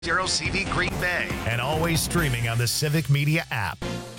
CV Green Bay, and always streaming on the Civic Media app.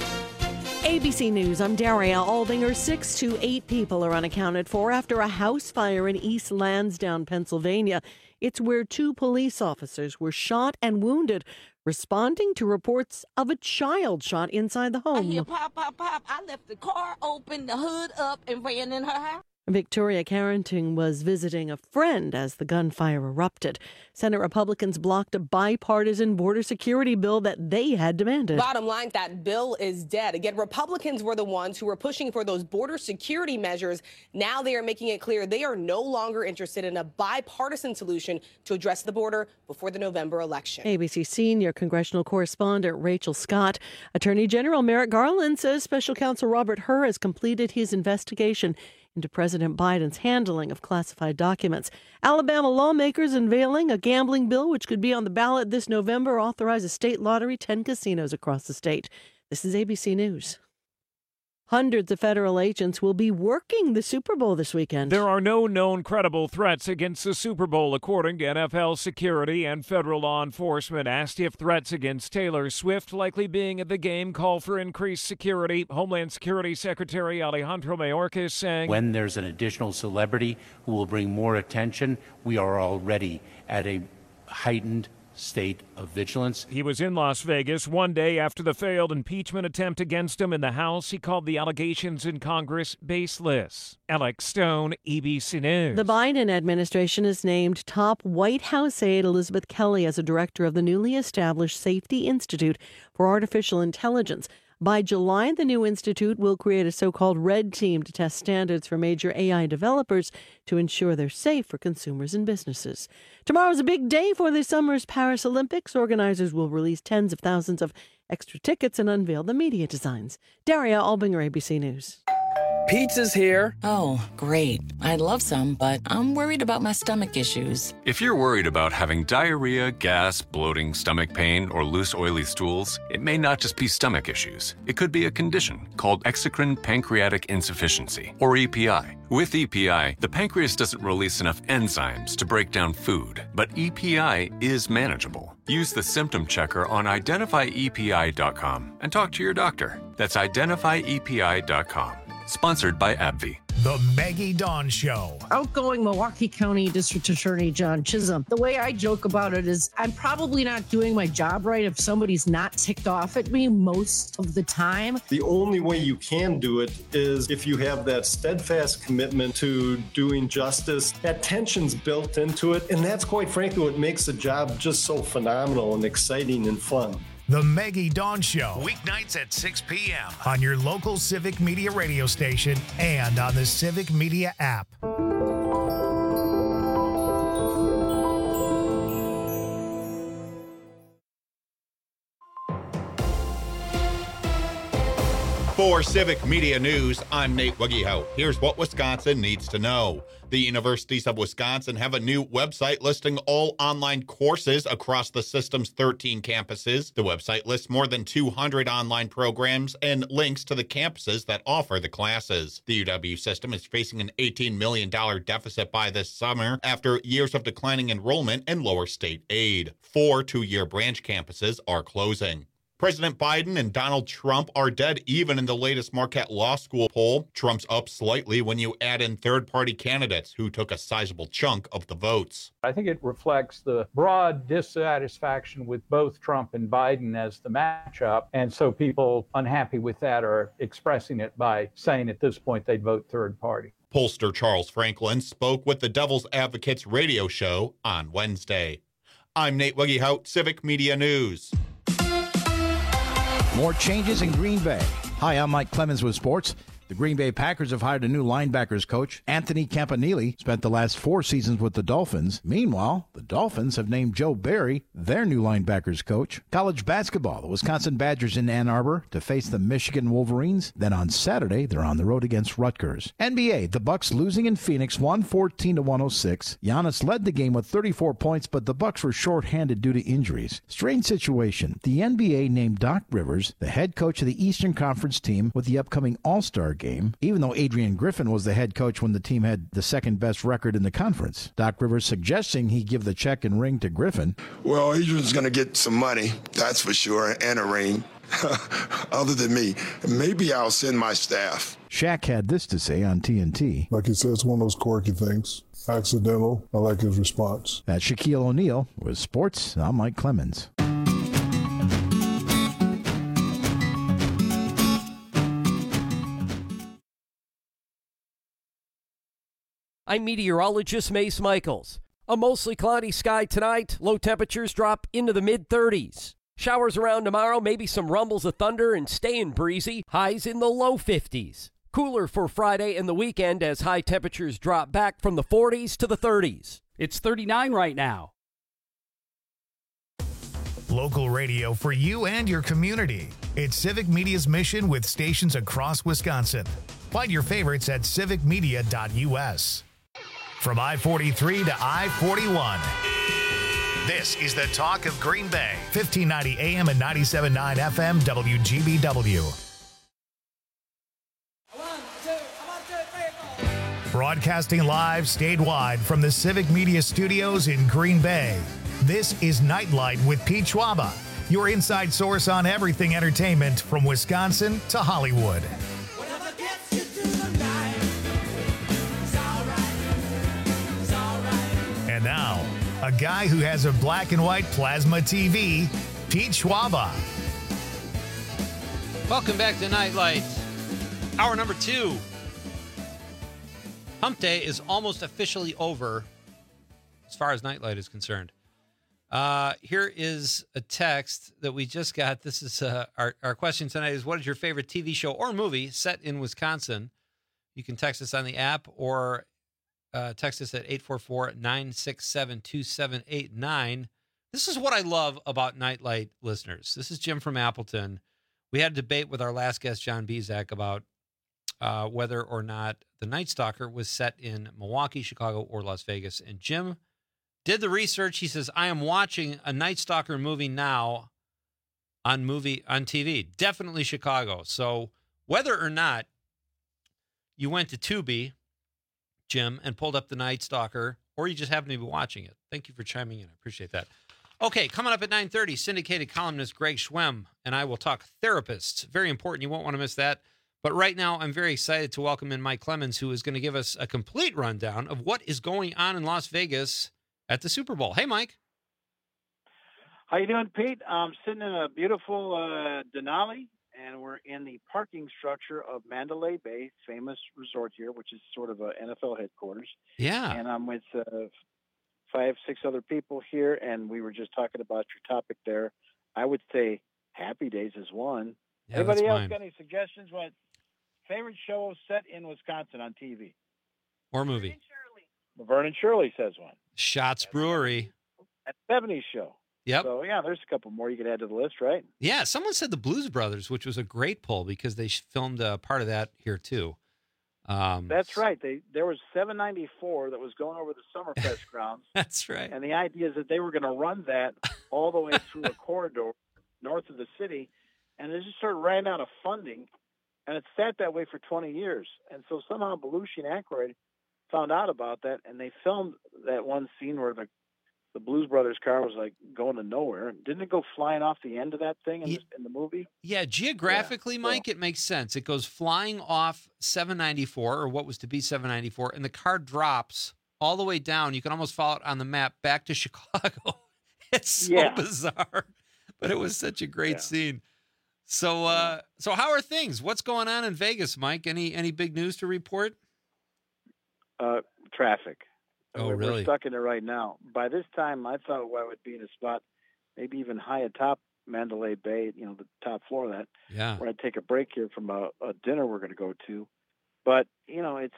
ABC News, I'm Daria Aldinger. 6 to 8 people are unaccounted for after a house fire in East Lansdowne, Pennsylvania. It's where 2 police officers were shot and wounded, responding to reports of a child shot inside the home. I hear pop, pop, pop. I left the car open, the hood up, and ran in her house. Victoria Carrington was visiting a friend as the gunfire erupted. Senate Republicans blocked a bipartisan border security bill that they had demanded. Bottom line, that bill is dead. Again, Republicans were the ones who were pushing for those border security measures. Now they are making it clear they are no longer interested in a bipartisan solution to address the border before the November election. ABC senior congressional correspondent Rachel Scott. Attorney General Merrick Garland says Special Counsel Robert Hur has completed his investigation into President Biden's handling of classified documents. Alabama lawmakers unveiling a gambling bill which could be on the ballot this November, authorize a state lottery, 10 casinos across the state. This is ABC News. Hundreds of federal agents will be working the Super Bowl this weekend. There are no known credible threats against the Super Bowl, according to NFL security and federal law enforcement. Asked if threats against Taylor Swift likely being at the game call for increased security, Homeland Security Secretary Alejandro Mayorkas saying, when there's an additional celebrity who will bring more attention, we are already at a heightened state of vigilance. He was in Las Vegas one day after the failed impeachment attempt against him in the House. He called the allegations in Congress baseless. Alex Stone, ABC News. The Biden administration has named top White House aide Elizabeth Kelly as a director of the newly established Safety Institute for Artificial Intelligence. By July, the new institute will create a so-called red team to test standards for major AI developers to ensure they're safe for consumers and businesses. Tomorrow's a big day for this summer's Paris Olympics. Organizers will release tens of thousands of extra tickets and unveil the media designs. Daria Albinger, ABC News. Pizza's here. Oh, great. I'd love some, but I'm worried about my stomach issues. If you're worried about having diarrhea, gas, bloating, stomach pain, or loose, oily stools, it may not just be stomach issues. It could be a condition called exocrine pancreatic insufficiency, or EPI. With EPI, the pancreas doesn't release enough enzymes to break down food, but EPI is manageable. Use the symptom checker on identifyepi.com and talk to your doctor. That's identifyepi.com. Sponsored by AbbVie. The Maggie Dawn Show. Outgoing Milwaukee County District Attorney John Chisholm. The way I joke about it is I'm probably not doing my job right if somebody's not ticked off at me most of the time. The only way you can do it is if you have that steadfast commitment to doing justice. That tension's built into it, and that's quite frankly what makes the job just so phenomenal and exciting and fun. The Maggie Dawn Show, weeknights at 6 p.m. on your local Civic Media radio station and on the Civic Media app. For Civic Media News, I'm Nate Wuggehout. Here's what Wisconsin needs to know. The Universities of Wisconsin have a new website listing all online courses across the system's 13 campuses. The website lists more than 200 online programs and links to the campuses that offer the classes. The UW system is facing an $18 million deficit by this summer after years of declining enrollment and lower state aid. 4 two-year branch campuses are closing. President Biden and Donald Trump are dead even in the latest Marquette Law School poll. Trump's up slightly when you add in third-party candidates who took a sizable chunk of the votes. I think it reflects the broad dissatisfaction with both Trump and Biden as the matchup. And so people unhappy with that are expressing it by saying at this point they'd vote third party. Pollster Charles Franklin spoke with the Devil's Advocates radio show on Wednesday. I'm Nate Wuggehout, Civic Media News. More changes in Green Bay. Hi, I'm Mike Clemens with sports. The Green Bay Packers have hired a new linebackers coach. Anthony Campanile spent the last 4 seasons with the Dolphins. Meanwhile, the Dolphins have named Joe Barry their new linebackers coach. College basketball, the Wisconsin Badgers in Ann Arbor to face the Michigan Wolverines. Then on Saturday, they're on the road against Rutgers. NBA, the Bucks losing in Phoenix 114-106. Giannis led the game with 34 points, but the Bucks were shorthanded due to injuries. Strange situation. The NBA named Doc Rivers the head coach of the Eastern Conference team with the upcoming All-Star game, even though Adrian Griffin was the head coach when the team had the second best record in the conference. Doc Rivers suggesting he give the check and ring to Griffin. Well, Adrian's going to get some money, that's for sure, and a ring. Other than me, maybe I'll send my staff. Shaq had this to say on TNT. Like he said, it's one of those quirky things. Accidental. I like his response. That's Shaquille O'Neal. With sports, I'm Mike Clemens. I'm meteorologist Mace Michaels. A mostly cloudy sky tonight. Low temperatures drop into the mid-30s. Showers around tomorrow, maybe some rumbles of thunder and staying breezy. Highs in the low 50s. Cooler for Friday and the weekend as high temperatures drop back from the 40s to the 30s. It's 39 right now. Local radio for you and your community. It's Civic Media's mission with stations across Wisconsin. Find your favorites at civicmedia.us. From I-43 to I-41. This is the talk of Green Bay. 1590 AM and 97.9 FM WGBW. Broadcasting live statewide from the Civic Media Studios in Green Bay. This is Nightlight with Pete Schwaba, your inside source on everything entertainment from Wisconsin to Hollywood. And now, a guy who has a black and white plasma TV, Pete Schwaba. Welcome back to Nightlight. Hour number 2. Hump Day is almost officially over as far as Nightlight is concerned. Here is a text that we just got. This is our question tonight is, what is your favorite TV show or movie set in Wisconsin? You can text us on the app or text us at 844-967-2789. This is what I love about Nightlight listeners. This is Jim from Appleton. We had a debate with our last guest, John Bezak, about whether or not The Night Stalker was set in Milwaukee, Chicago, or Las Vegas. And Jim did the research. He says, I am watching a Night Stalker movie now on TV. Definitely Chicago. So whether or not you went to Tubi, Jim, and pulled up The Night Stalker, or you just happen to be watching it, thank you for chiming in. I appreciate that. Okay, coming up at 9:30, syndicated columnist Greg Schwemm and I will talk therapists. Very important. You won't want to miss that. But right now, I'm very excited to welcome in Mike Clemens, who is going to give us a complete rundown of what is going on in Las Vegas at the Super Bowl. Hey, Mike. How you doing, Pete? I'm sitting in a beautiful Denali, and we're in the parking structure of Mandalay Bay, famous resort here, which is sort of a NFL headquarters. Yeah. And I'm with 5, 6 other people here, and we were just talking about your topic there. I would say Happy Days is one. Yeah, anybody else mine. got any suggestions? What favorite show set in Wisconsin on TV? Or movie. Laverne and Shirley says one. Shots Brewery. At 70s show. Yep. So, yeah, there's a couple more you could add to the list, right? Yeah, someone said the Blues Brothers, which was a great poll because they filmed part of that here, too. That's right. There was 794 that was going over the Summerfest grounds. That's right. And the idea is that they were going to run that all the way through a corridor north of the city, and they just sort of ran out of funding, and it sat that way for 20 years. And so somehow Belushi and Aykroyd found out about that, and they filmed that one scene where the Blues Brothers car was like going to nowhere. Didn't it go flying off the end of that thing in the movie? Yeah, geographically, Mike, it makes sense. It goes flying off 794, or what was to be 794, and the car drops all the way down. You can almost follow it on the map back to Chicago. It's so bizarre, but it was such a great scene. So, so how are things? What's going on in Vegas, Mike? Any big news to report? Traffic. Oh, We're really? stuck in it right now. By this time, I thought I would be in a spot maybe even high atop Mandalay Bay, the top floor of that, where I'd take a break here from a dinner we're going to go to. But, it's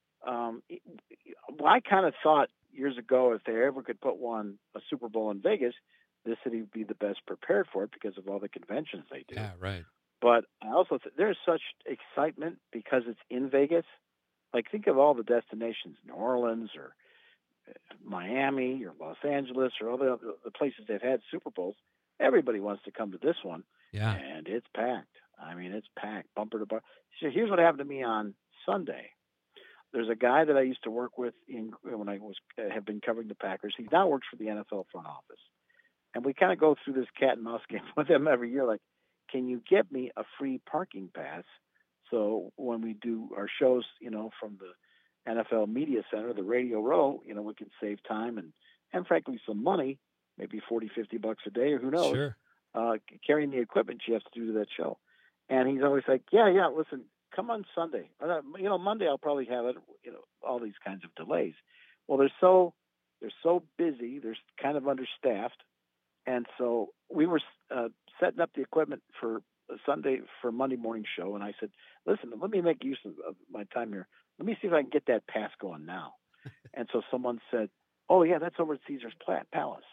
I kind of thought years ago if they ever could put a Super Bowl in Vegas, this city would be the best prepared for it because of all the conventions they do. Yeah, right. But I also there's such excitement because it's in Vegas. Like, think of all the destinations, New Orleans or Miami or Los Angeles or all the places they've had Super Bowls. Everybody wants to come to this one. Yeah. And it's packed. I mean, it's packed, bumper to bumper. So here's what happened to me on Sunday. There's a guy that I used to work with when I have been covering the Packers. He now works for the NFL front office. And we kind of go through this cat and mouse game with him every year. Like, can you get me a free parking pass? So when we do our shows, from the NFL Media Center, the Radio Row, we can save time and frankly, some money, maybe $40, $50 a day, or who knows, Sure. Carrying the equipment you have to do to that show. And he's always like, yeah, listen, come on Sunday. Monday I'll probably have it, all these kinds of delays. Well, they're so busy. They're kind of understaffed. And so we were setting up the equipment for Sunday for Monday morning show. And I said, listen, let me make use of my time here. Let me see if I can get that pass going now. And so someone said, oh, yeah, that's over at Caesar's Palace.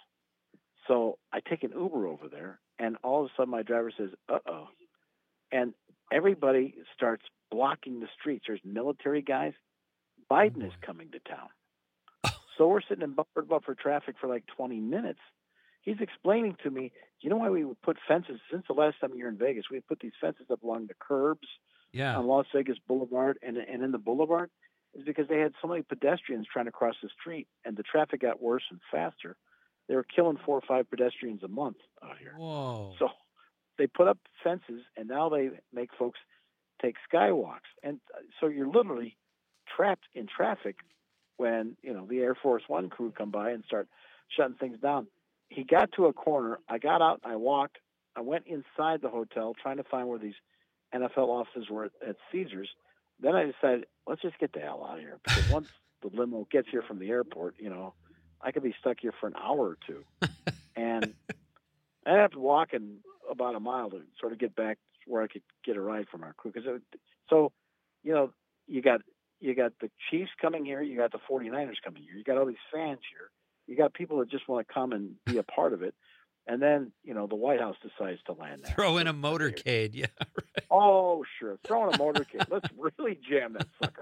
So I take an Uber over there, and all of a sudden my driver says, uh-oh. And everybody starts blocking the streets. There's military guys. Biden is coming to town. So we're sitting in bumper traffic for like 20 minutes. He's explaining to me, you know why we would put fences? Since the last time you were in Vegas, we put these fences up along the curbs on Las Vegas Boulevard and in the boulevard, is because they had so many pedestrians trying to cross the street, and the traffic got worse and faster. They were killing 4 or 5 pedestrians a month out here. Whoa. So they put up fences, and now they make folks take skywalks. And so you're literally trapped in traffic when, the Air Force One crew come by and start shutting things down. He got to a corner. I got out. I walked. I went inside the hotel trying to find where these NFL offices were at Caesars. Then I decided, let's just get the hell out of here. Because once the limo gets here from the airport, I could be stuck here for an hour or two. And I have to walk in about a mile to sort of get back where I could get a ride from our crew. You got the Chiefs coming here. You got the 49ers coming here. You got all these fans here. You got people that just want to come and be a part of it. And then, the White House decides to land there. Throw in a motorcade. Yeah. Right. Oh, sure. Throw in a motorcade. Let's really jam that sucker.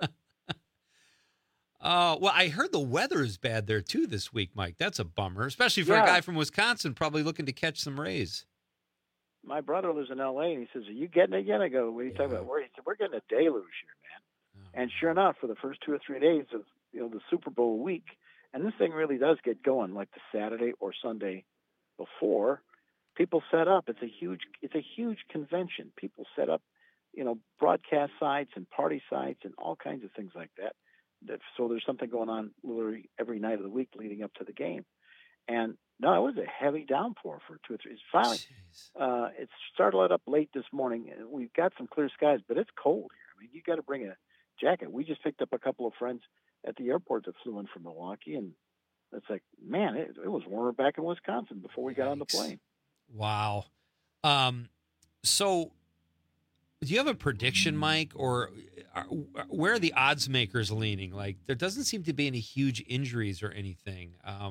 Well, I heard the weather is bad there, too, this week, Mike. That's a bummer, especially for a guy from Wisconsin probably looking to catch some rays. My brother lives in L.A., and he says, are you getting it yet? I go, what are you talking about? He said, we're getting a deluge here, man. And sure enough, for the first 2 or 3 days of the Super Bowl week, and this thing really does get going like the Saturday or Sunday before, people set up. It's a huge convention. People set up, broadcast sites and party sites and all kinds of things like that. So there's something going on literally every night of the week leading up to the game. And no, it was a heavy downpour for 2 or 3 days. Finally, it started up late this morning. We've got some clear skies, but it's cold here. I mean, you got to bring a jacket. We just picked up a couple of friends at the airport that flew in from Milwaukee, and it's like, man, it was warmer back in Wisconsin before we got on the plane. Wow. So do you have a prediction, Mike, or where are the odds makers leaning? Like, there doesn't seem to be any huge injuries or anything.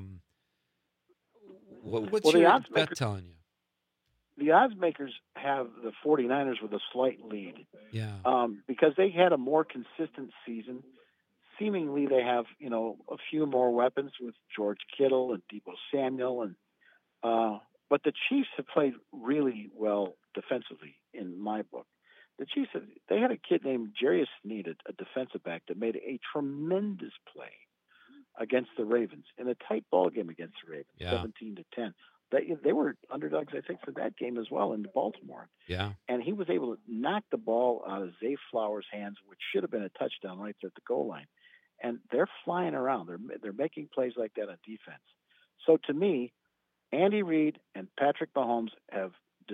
What's your gut telling you? The odds makers have the 49ers with a slight lead. Yeah. Because they had a more consistent season. Seemingly, they have, a few more weapons with George Kittle and Deebo Samuel, but the Chiefs have played really well defensively in my book. The Chiefs they had a kid named Jarius Sneed, a defensive back, that made a tremendous play against the Ravens in a tight ball game against the Ravens, 17-10. They were underdogs, I think, for that game as well in Baltimore. Yeah. And he was able to knock the ball out of Zay Flowers' hands, which should have been a touchdown right there at the goal line. And they're flying around. They're making plays like that on defense. So to me, Andy Reid and Patrick Mahomes have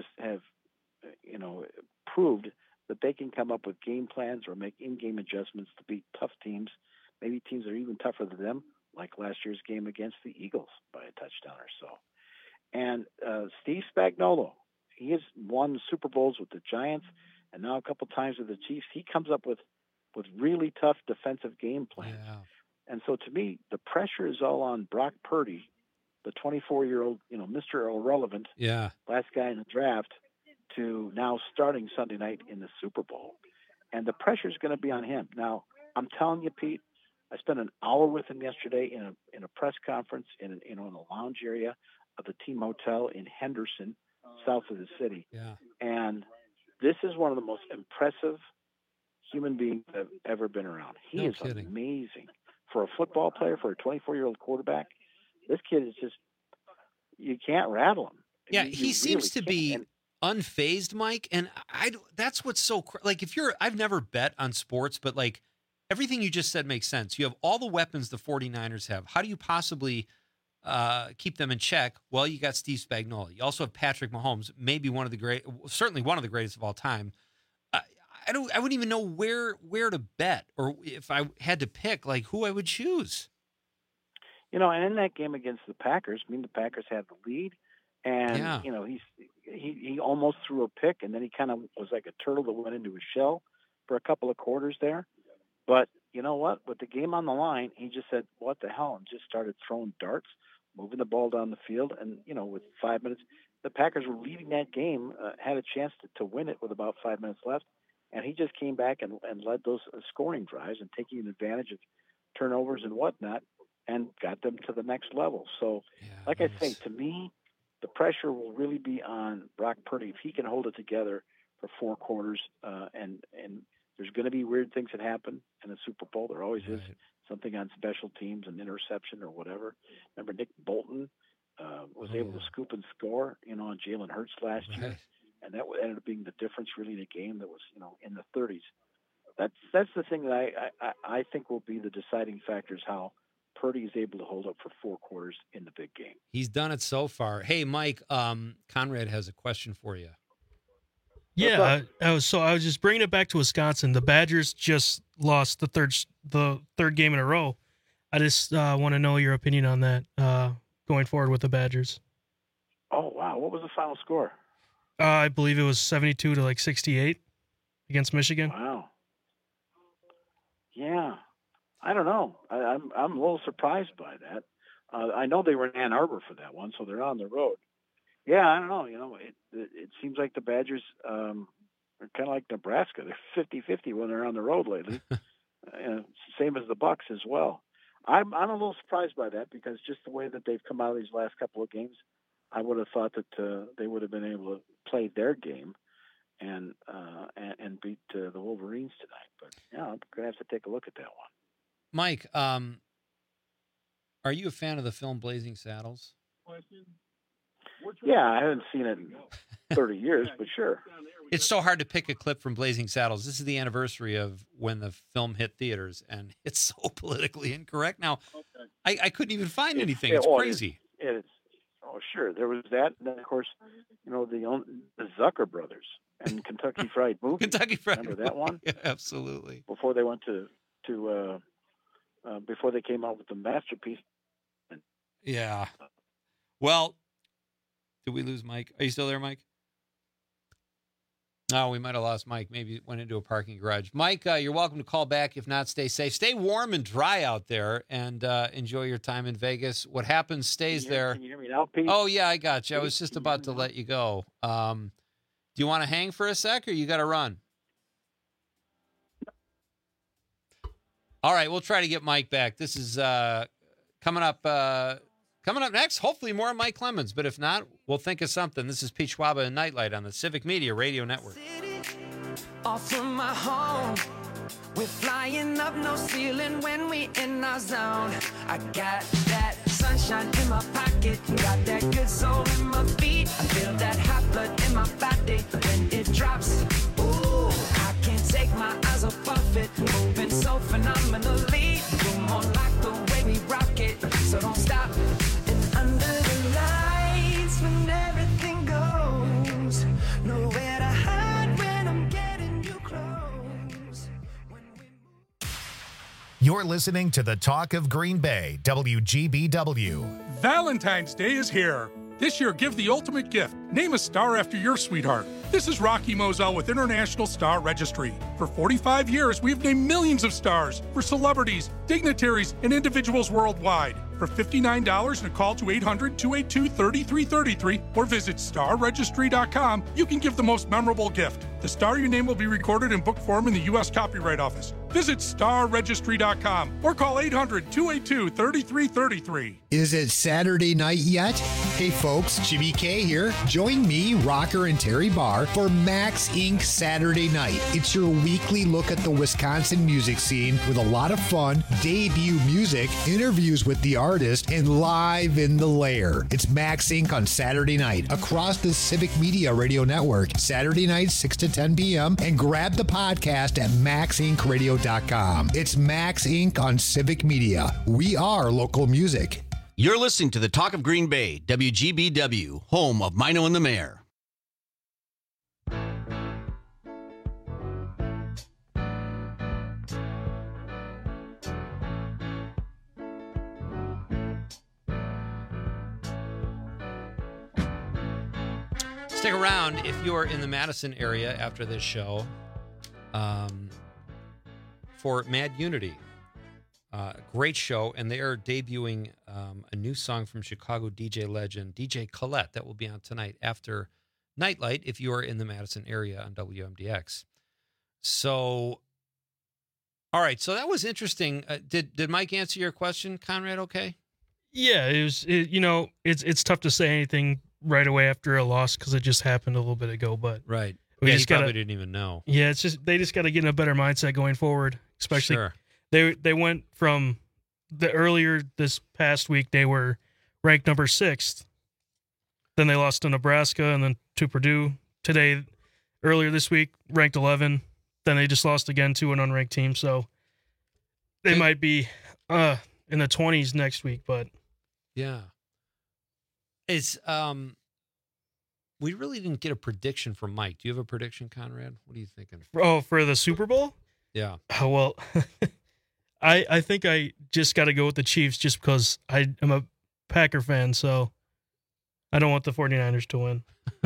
proved that they can come up with game plans or make in-game adjustments to beat tough teams, maybe teams that are even tougher than them, like last year's game against the Eagles by a touchdown or so. And Steve Spagnuolo, he has won Super Bowls with the Giants and now a couple times with the Chiefs. He comes up with really tough defensive game plans. Yeah. And so to me, the pressure is all on Brock Purdy, the 24-year-old, Mr. Irrelevant, last guy in the draft, to now starting Sunday night in the Super Bowl. And the pressure is going to be on him. Now, I'm telling you, Pete, I spent an hour with him yesterday in a press conference in a lounge area of the team hotel in Henderson, south of the city. Yeah. And This is one of the most impressive human beings I've ever been around. He is amazing. For a football player, for a 24-year-old quarterback, this kid is just, you can't rattle him. Yeah, he seems to be unfazed, Mike, and that's what's so, like, I've never bet on sports, but, like, everything you just said makes sense. You have all the weapons the 49ers have. How do you possibly keep them in check? Well, you got Steve Spagnuolo. You also have Patrick Mahomes, maybe certainly one of the greatest of all time. I wouldn't even know where to bet, or if I had to pick, like, who I would choose. And in that game against the Packers, the Packers had the lead, and he almost threw a pick, and then he kind of was like a turtle that went into his shell for a couple of quarters there. But you know what? With the game on the line, he just said, "What the hell?" and just started throwing darts, moving the ball down the field, and with 5 minutes, the Packers were leading that game, had a chance to win it with about 5 minutes left. And he just came back and led those scoring drives and taking advantage of turnovers and whatnot and got them to the next level. So, like I say, to me, the pressure will really be on Brock Purdy. If he can hold it together for 4 quarters, and there's going to be weird things that happen in a Super Bowl. There always is something on special teams, an interception or whatever. Remember Nick Bolton was able to scoop and score, on Jalen Hurts last year. And that ended up being the difference, really, in a game that was, in the 30s. That's the thing that I think will be the deciding factor, is how Purdy is able to hold up for 4 quarters in the big game. He's done it so far. Hey, Mike, Conrad has a question for you. Yeah, I was just bringing it back to Wisconsin. The Badgers just lost the third game in a row. I just want to know your opinion on that going forward with the Badgers. Oh, wow. What was the final score? I believe it was 72 to 68 against Michigan. Wow. Yeah. I don't know. I'm a little surprised by that. I know they were in Ann Arbor for that one, so they're on the road. Yeah, I don't know. It seems like the Badgers are kind of like Nebraska. They're 50-50 when they're on the road lately. Same as the Bucks as well. I'm a little surprised by that, because just the way that they've come out of these last couple of games, I would have thought that they would have been able to play their game and beat the Wolverines tonight. But yeah, I'm going to have to take a look at that one. Mike, are you a fan of the film Blazing Saddles? Yeah, I haven't seen it in 30 years, but sure. It's so hard to pick a clip from Blazing Saddles. This is the anniversary of when the film hit theaters, and it's so politically incorrect. Now, I couldn't even find anything. It's crazy. Oh, sure. There was that. And then, of course, the Zucker brothers and Kentucky Fried Movie. Kentucky Fried Movie. Remember that one? Yeah, absolutely. Before they went before they came out with the masterpiece. Yeah. Well, did we lose Mike? Are you still there, Mike? No, we might have lost Mike. Maybe went into a parking garage. Mike, you're welcome to call back. If not, stay safe. Stay warm and dry out there, and enjoy your time in Vegas. What happens stays there. Can you hear me now, Pete? Oh, yeah, I got you. I was just about to let you go. Do you want to hang for a sec, or you got to run? All right, we'll try to get Mike back. This is coming up next. Hopefully more Mike Clemens, but if not, we'll think of something. This is Pete Schwaba and Nightlight on the Civic Media Radio Network. Off from my home, we're flying up no ceiling when we in our zone. I got that sunshine in my pocket, got that good soul in my feet. I feel that hot blood in my body when it drops. Ooh, I can't take my eyes off it, moving so phenomenally. You're more like the way we rock it, so don't stop. And under the lights when everything goes, nowhere to hide when I'm getting you close. You're listening to the Talk of Green Bay, WGBW. Valentine's Day is here. This year, give the ultimate gift. Name a star after your sweetheart. This is Rocky Moselle with International Star Registry. For 45 years, we've named millions of stars for celebrities, dignitaries, and individuals worldwide. For $59 and a call to 800-282-3333 or visit starregistry.com, you can give the most memorable gift. The star your name will be recorded in book form in the U.S. Copyright Office. Visit starregistry.com or call 800-282-3333. Is it Saturday night yet? Hey folks, Jimmy K here. Join me, Rocker, and Terry Barr for Max Inc. Saturday Night. It's your weekly look at the Wisconsin music scene with a lot of fun, debut music, interviews with the artist, and live in the lair. It's Max Inc. on Saturday night across the Civic Media Radio Network, Saturday night 6 to 10 p.m. and grab the podcast at maxincradio.com. It's Max Inc. on Civic Media. We are local music. You're listening to the Talk of Green Bay, WGBW, home of Mino and the Mayor. Stick around if you're in the Madison area after this show for Mad Unity. Great show, and they are debuting a new song from Chicago DJ legend, DJ Colette, that will be on tonight after Nightlight if you are in the Madison area on WMDX. So, all right, so that was interesting. Did Mike answer your question, Conrad, okay? Yeah, it's tough to say anything right away after a loss because it just happened a little bit ago, but right. We just probably didn't even know. Yeah, they just got to get in a better mindset going forward, especially. Sure. They went from earlier this past week, they were ranked number 6th. Then they lost to Nebraska and then to Purdue. Earlier this week, ranked 11. Then they just lost again to an unranked team. So they might be in the 20s next week, but. Yeah. It's, we really didn't get a prediction from Mike. Do you have a prediction, Conrad? What are you thinking? Oh, for the Super Bowl? Yeah. Oh, well. I think I just got to go with the Chiefs just because I am a Packer fan, so I don't want the 49ers to win.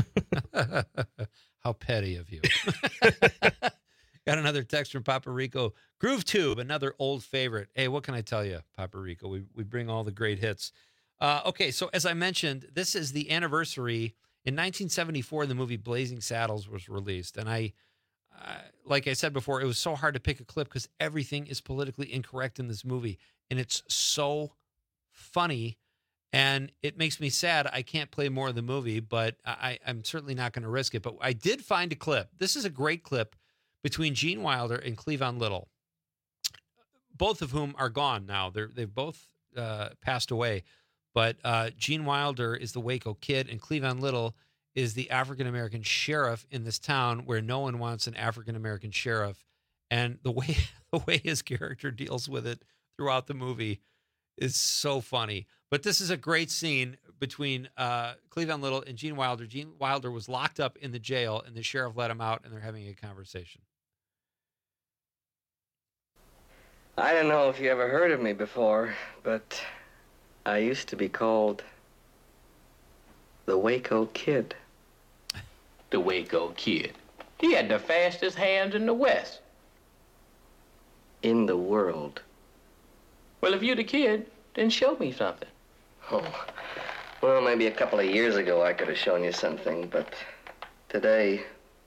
How petty of you. Got another text from Papa Rico. Groove Tube, another old favorite. Hey, what can I tell you, Papa Rico? We bring all the great hits. Okay, so as I mentioned, this is the anniversary. In 1974, the movie Blazing Saddles was released, and like I said before, it was so hard to pick a clip because everything is politically incorrect in this movie, and it's so funny, and it makes me sad I can't play more of the movie, but I'm certainly not going to risk it. But I did find a clip. This is a great clip between Gene Wilder and Cleavon Little, both of whom are gone now. They've both passed away, but Gene Wilder is the Waco Kid, and Cleavon Little is the African-American sheriff in this town where no one wants an African-American sheriff. And the way his character deals with it throughout the movie is so funny. But this is a great scene between Cleavon Little and Gene Wilder. Gene Wilder was locked up in the jail, and the sheriff let him out, and they're having a conversation. I don't know if you ever heard of me before, but I used to be called the Waco Kid. The Waco Kid. He had the fastest hands in the West. In the world. Well, if you're the kid, then show me something. Oh, well, maybe a couple of years ago I could have shown you something, but today,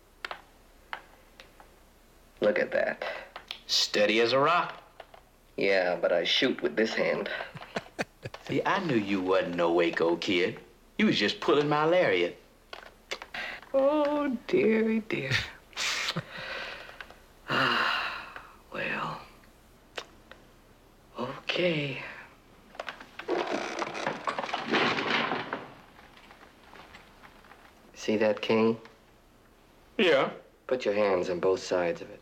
look at that. Steady as a rock. Yeah, but I shoot with this hand. See, I knew you wasn't no Waco Kid. You was just pulling my lariat. Oh, dearie dear. Well, okay. See that king? Yeah. Put your hands on both sides of it.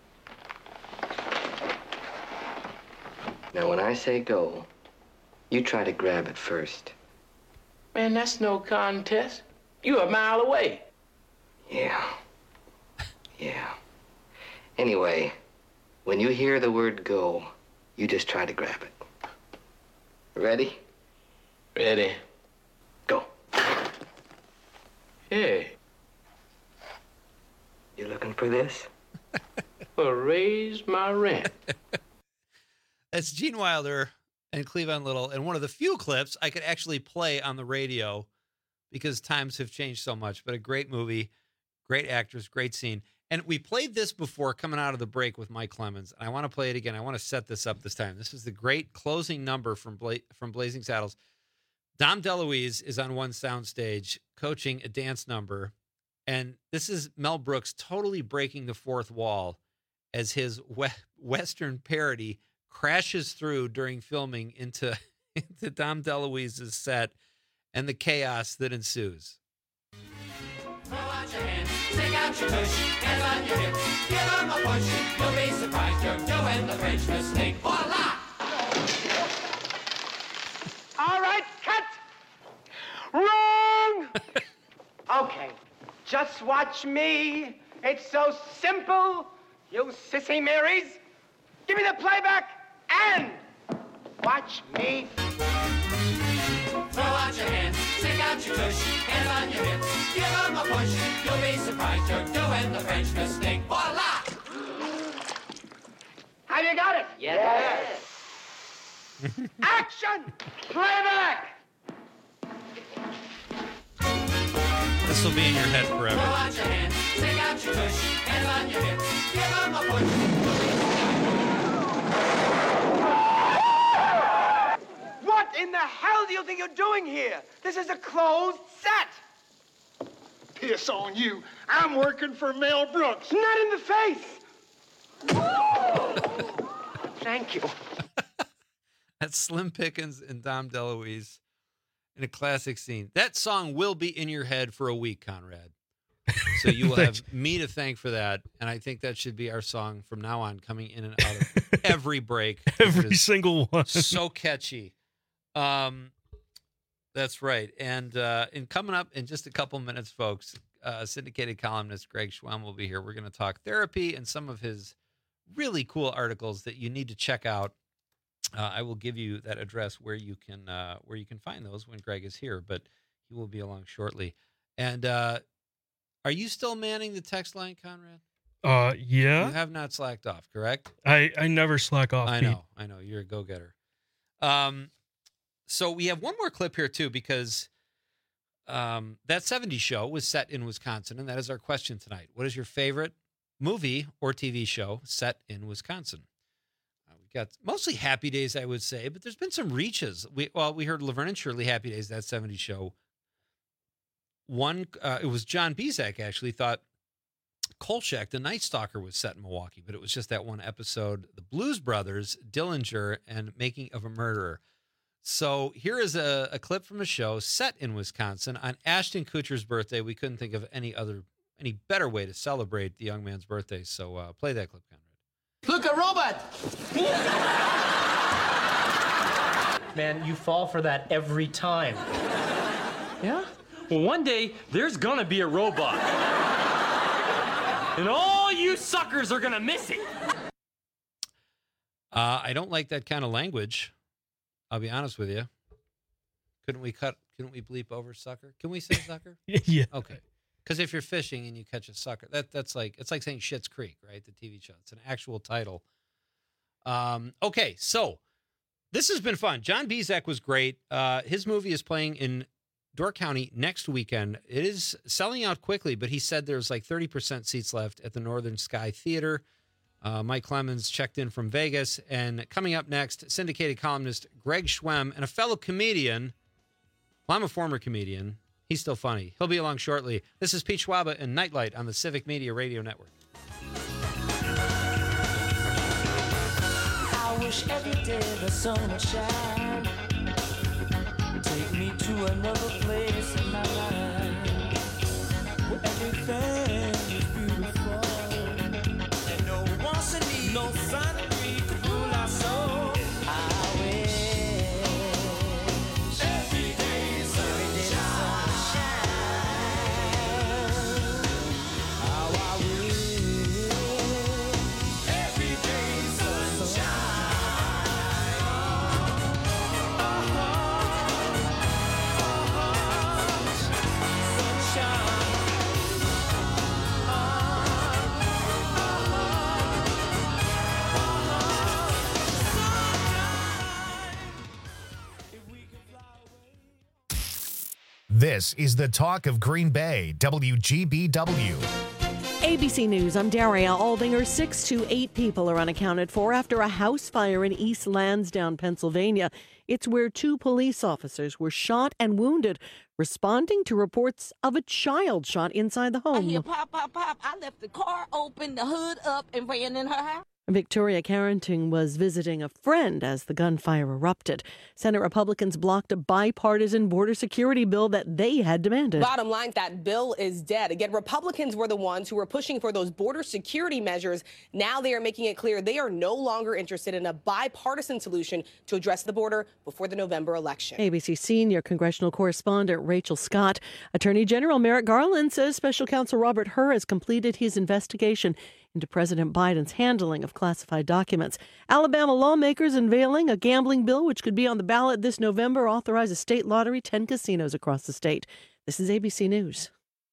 Now, when I say go, you try to grab it first. Man, that's no contest. You a mile away. Yeah. Yeah. Anyway, when you hear the word go, you just try to grab it. Ready? Ready. Go. Hey. You looking for this? Well, raise my rent. That's Gene Wilder and Cleavon Little, and one of the few clips I could actually play on the radio because times have changed so much. But a great movie, great actors, great scene. And we played this before coming out of the break with Mike Clemens, and I want to play it again. I want to set this up this time. This is the great closing number from Blazing Saddles. Dom DeLuise is on one soundstage coaching a dance number, and this is Mel Brooks totally breaking the fourth wall as his Western parody crashes through during filming into Dom DeLuise's set and the chaos that ensues. Throw out your hands, stick out your tush, hands on your hips, give them a push. You'll be surprised you're doing the French mistake. Voila! All right, cut! Wrong! Okay, just watch me. It's so simple, you sissy Marys. Give me the playback and watch me. Throw out your hands, stick out your tush, hands on your hips, give them a push. You'll be surprised you're doing the French mistake. Voila! Have you got it? Yes. Action! Playback! This will be in your head forever. Throw out your hands, stick out your tush, hands on your hips, give them a push. What in the hell do you think you're doing here? This is a closed set. Piss on you. I'm working for Mel Brooks. Not in the face. Thank you. That's Slim Pickens and Dom DeLuise in a classic scene. That song will be in your head for a week, Conrad. So you will have me to thank for that. And I think that should be our song from now on, coming in and out of every break. Every single one. So catchy. That's right. And coming up in just a couple minutes, folks, syndicated columnist Greg Schwem will be here. We're going to talk therapy and some of his really cool articles that you need to check out. I will give you that address where you can find those when Greg is here, but he will be along shortly. And are you still manning the text line, Conrad? Yeah. You have not slacked off, correct? I never slack off. I Pete. know. You're a go-getter. So we have one more clip here too, because that 70s show was set in Wisconsin, and that is our question tonight. What is your favorite movie or TV show set in Wisconsin? We got mostly Happy Days, I would say, but there's been some reaches. We heard Laverne and Shirley, Happy Days, that 70s show. It was John Bizek actually thought Kolchak, the Night Stalker, was set in Milwaukee, but it was just that one episode, The Blues Brothers, Dillinger, and Making of a Murderer. So here is a clip from a show set in Wisconsin on Ashton Kutcher's birthday. We couldn't think of any better way to celebrate the young man's birthday. So play that clip, Conrad. Look, a robot! Man, you fall for that every time. Yeah? Well, one day, there's gonna be a robot. And all you suckers are gonna miss it. I don't like that kind of language. I'll be honest with you. Couldn't we bleep over sucker? Can we say sucker? Yeah. Okay. Because if you're fishing and you catch a sucker, it's like saying Schitt's Creek, right? The TV show. It's an actual title. Okay, so this has been fun. John Bizek was great. His movie is playing in Door County next weekend. It is selling out quickly, but he said there's like 30% seats left at the Northern Sky Theater. Mike Clemens checked in from Vegas. And coming up next, syndicated columnist Greg Schwem and a fellow comedian. Well, I'm a former comedian. He's still funny. He'll be along shortly. This is Pete Schwaba and Nightlight on the Civic Media Radio Network. I wish every day the sun would shine. Take me to another place in my life where everything is beautiful and no wants and needs, no sun could rule our soul. I wish every day sunshine. How I wish every day sunshine. This is the talk of Green Bay, WGBW. ABC News, I'm Daria Aldinger. 6 to 8 people are unaccounted for after a house fire in East Lansdowne, Pennsylvania. It's where 2 police officers were shot and wounded, responding to reports of a child shot inside the home. I hear pop, pop, pop. I left the car open, the hood up, and ran in her house. Victoria Carrington was visiting a friend as the gunfire erupted. Senate Republicans blocked a bipartisan border security bill that they had demanded. Bottom line, that bill is dead. Again, Republicans were the ones who were pushing for those border security measures. Now they are making it clear they are no longer interested in a bipartisan solution to address the border before the November election. ABC senior congressional correspondent Rachel Scott. Attorney General Merrick Garland says Special Counsel Robert Hur has completed his investigation into President Biden's handling of classified documents. Alabama lawmakers unveiling a gambling bill which could be on the ballot this November, authorize a state lottery, 10 casinos across the state. This is ABC News.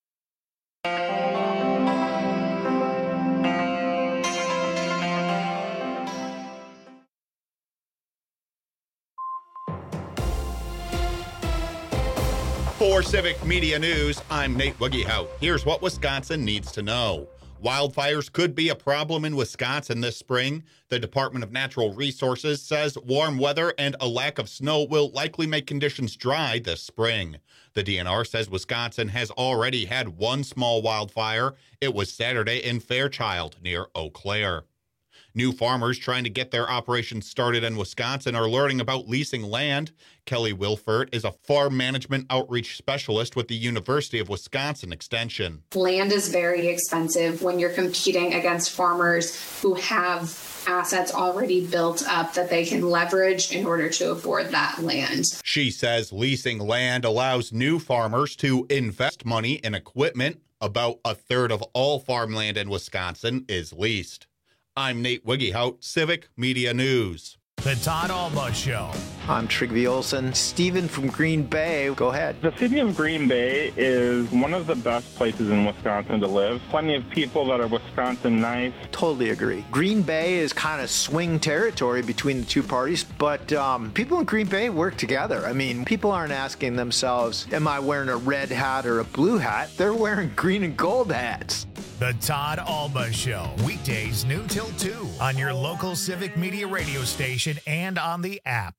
For Civic Media News, I'm Nate Wiggyhout. Here's what Wisconsin needs to know. Wildfires could be a problem in Wisconsin this spring. The Department of Natural Resources says warm weather and a lack of snow will likely make conditions dry this spring. The DNR says Wisconsin has already had one small wildfire. It was Saturday in Fairchild near Eau Claire. New farmers trying to get their operations started in Wisconsin are learning about leasing land. Kelly Wilford is a farm management outreach specialist with the University of Wisconsin Extension. Land is very expensive when you're competing against farmers who have assets already built up that they can leverage in order to afford that land. She says leasing land allows new farmers to invest money in equipment. About a third of all farmland in Wisconsin is leased. I'm Nate Wiggyhout, Civic Media News. The Todd Alba Show. I'm Trygve Olsen. Steven from Green Bay. Go ahead. The city of Green Bay is one of the best places in Wisconsin to live. Plenty of people that are Wisconsin nice. Totally agree. Green Bay is kind of swing territory between the two parties, but people in Green Bay work together. I mean, people aren't asking themselves, am I wearing a red hat or a blue hat? They're wearing green and gold hats. The Todd Alba Show, weekdays noon till 2 on your local Civic Media radio station and on the app.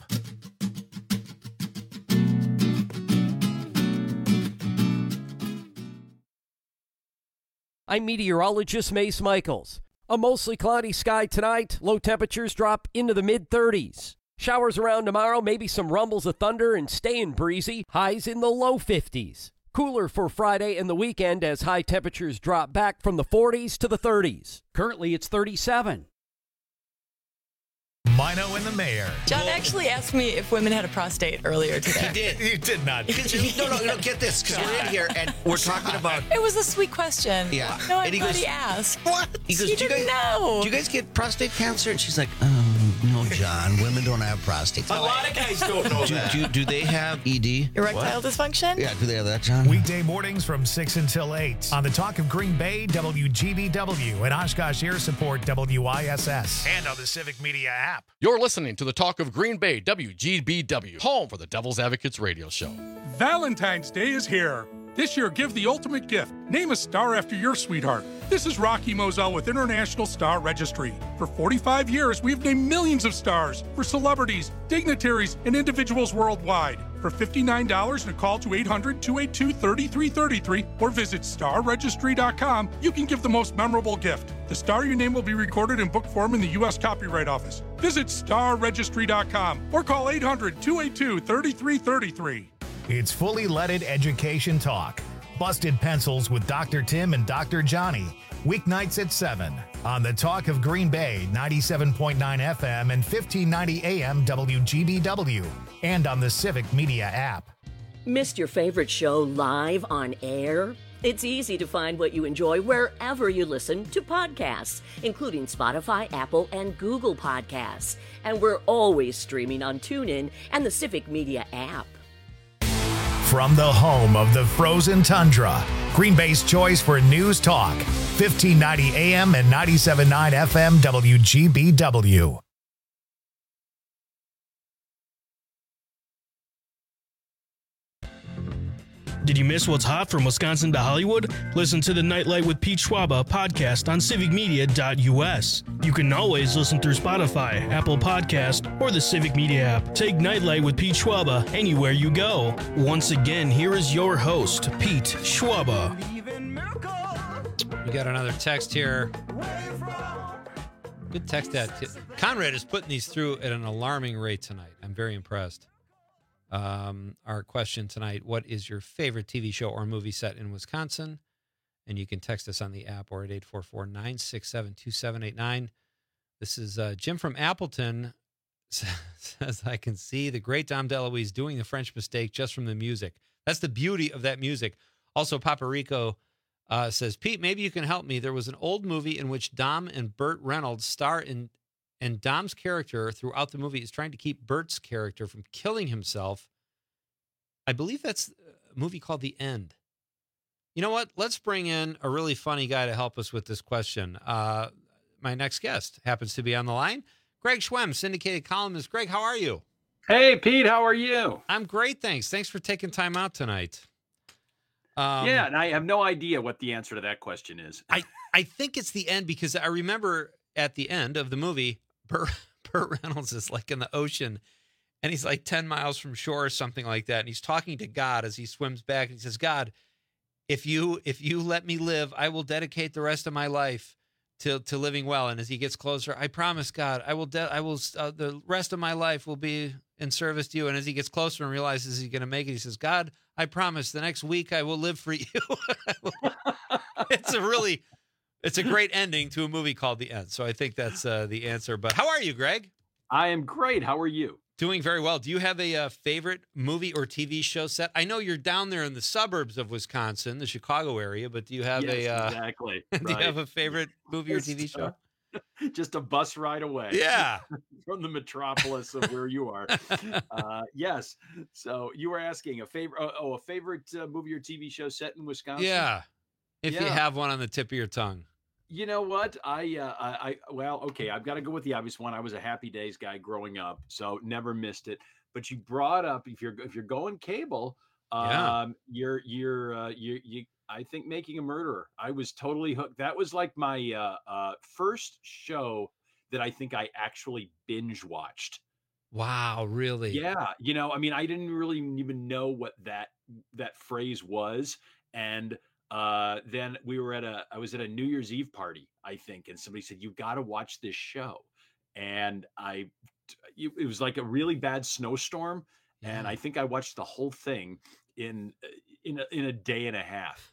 I'm meteorologist Mace Michaels. A mostly cloudy sky tonight. Low temperatures drop into the mid-30s. Showers around tomorrow, maybe some rumbles of thunder and staying breezy. Highs in the low 50s. Cooler for Friday and the weekend as high temperatures drop back from the 40s to the 30s. Currently, it's 37. Mino and the Mayor. John actually asked me if women had a prostate earlier today. He did. You did not. No, get this, because we're in here and we're talking about... It was a sweet question. Yeah. No, And he everybody goes, asked. What? He goes, You didn't know. Do you guys get prostate cancer? And she's like, oh, no, John, women don't have prostates. A lot of guys don't know that. Do they have ED? Erectile dysfunction? Yeah, do they have that, John? Weekday mornings from 6 until 8 on the Talk of Green Bay, WGBW, and Oshkosh Air Support, WISS, and on the Civic Media app. You're listening to the Talk of Green Bay, WGBW, home for the Devil's Advocates radio show. Valentine's Day is here. This year, give the ultimate gift. Name a star after your sweetheart. This is Rocky Moselle with International Star Registry. For 45 years, we've named millions of stars for celebrities, dignitaries, and individuals worldwide. For $59 and a call to 800-282-3333 or visit starregistry.com, you can give the most memorable gift. The star your name will be recorded in book form in the U.S. Copyright Office. Visit starregistry.com or call 800-282-3333. It's fully leaded education talk. Busted Pencils with Dr. Tim and Dr. Johnny. Weeknights at 7 on the Talk of Green Bay, 97.9 FM and 1590 AM WGBW, and on the Civic Media app. Missed your favorite show live on air? It's easy to find what you enjoy wherever you listen to podcasts, including Spotify, Apple, and Google Podcasts. And we're always streaming on TuneIn and the Civic Media app. From the home of the frozen tundra, Green Bay's choice for news talk, 1590 AM and 97.9 FM WGBW. Did you miss what's hot from Wisconsin to Hollywood? Listen to the Nightlight with Pete Schwaba podcast on civicmedia.us. You can always listen through Spotify, Apple Podcast, or the Civic Media app. Take Nightlight with Pete Schwaba anywhere you go. Once again, here is your host, Pete Schwaba. We got another text here. Good text that. Conrad is putting these through at an alarming rate tonight. I'm very impressed. Our question tonight, what is your favorite TV show or movie set in Wisconsin? And you can text us on the app or at 844-967-2789. This is Jim from Appleton says, I can see the great Dom DeLuise doing the French Mistake just from the music. That's the beauty of that music. Also, Papa Rico says, Pete, maybe you can help me. There was an old movie in which Dom and Burt Reynolds star in, and Dom's character throughout the movie is trying to keep Burt's character from killing himself. I believe that's a movie called The End. You know what? Let's bring in a really funny guy to help us with this question. My next guest happens to be on the line. Greg Schwemm, syndicated columnist. Greg, how are you? Hey, Pete, how are you? I'm great, thanks. Thanks for taking time out tonight. Yeah, and I have no idea what the answer to that question is. I think it's The End because I remember at the end of the movie, Burt Reynolds is like in the ocean and he's like 10 miles from shore or something like that. And he's talking to God as he swims back. And he says, God, if you let me live, I will dedicate the rest of my life to living well. And as he gets closer, I promise, God, the rest of my life will be in service to you. And as he gets closer and realizes he's going to make it, he says, God, I promise the next week I will live for you. It's a great ending to a movie called The End. So I think that's the answer. But how are you, Greg? I am great. How are you? Doing very well. Do you have a favorite movie or TV show set? I know you're down there in the suburbs of Wisconsin, the Chicago area, but do you have exactly. Do you have a favorite movie or TV show? Just a bus ride away. Yeah. From the metropolis of where you are. Yes. So you were asking a favorite movie or TV show set in Wisconsin? Yeah. If you have one on the tip of your tongue. You know what? Okay, I've got to go with the obvious one. I was a Happy Days guy growing up, so never missed it. But you brought up if you're going cable, you're I think Making a Murderer. I was totally hooked. That was like my first show that I think I actually binge watched. Wow, really? Yeah. I mean, I didn't really even know what that phrase was, and then I was at a New Year's Eve party, I think, and somebody said, you got to watch this show. And it was like a really bad snowstorm. Yeah. And I think I watched the whole thing in a day and a half.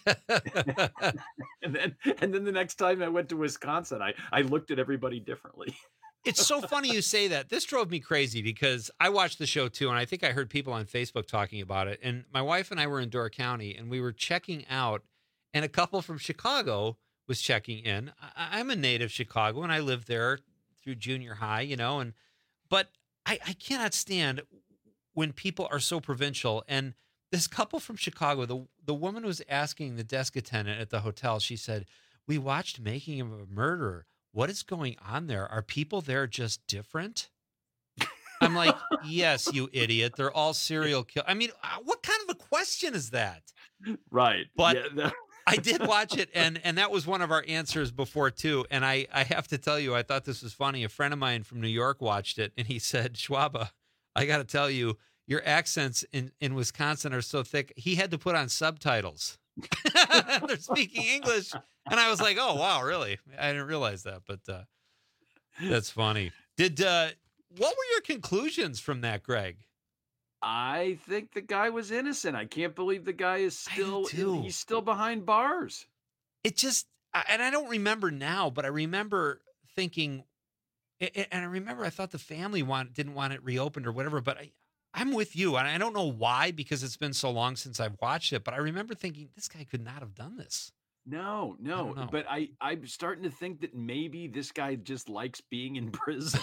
and then the next time I went to Wisconsin, I looked at everybody differently. It's so funny you say that. This drove me crazy because I watched the show too, and I think I heard people on Facebook talking about it. And my wife and I were in Door County, and we were checking out, and a couple from Chicago was checking in. I'm a native Chicago, and I lived there through junior high, but I cannot stand when people are so provincial. And this couple from Chicago, the woman was asking the desk attendant at the hotel, she said, we watched Making of a Murderer. What is going on there? Are people there just different? I'm like, yes, you idiot. They're all serial killers. I mean, what kind of a question is that? Right. But I did watch it, and that was one of our answers before, too. And I have to tell you, I thought this was funny. A friend of mine from New York watched it, and he said, Schwaba, I got to tell you, your accents in Wisconsin are so thick. He had to put on subtitles. They're speaking English. And I was like, oh, wow, really? I didn't realize that, but that's funny. What were your conclusions from that, Greg? I think the guy was innocent. I can't believe the guy is he's still behind bars. It just, and I don't remember now, but I remember thinking, and I remember I thought the family didn't want it reopened or whatever, but I'm with you. And I don't know why, because it's been so long since I've watched it, but I remember thinking this guy could not have done this. No, but I'm starting to think that maybe this guy just likes being in prison.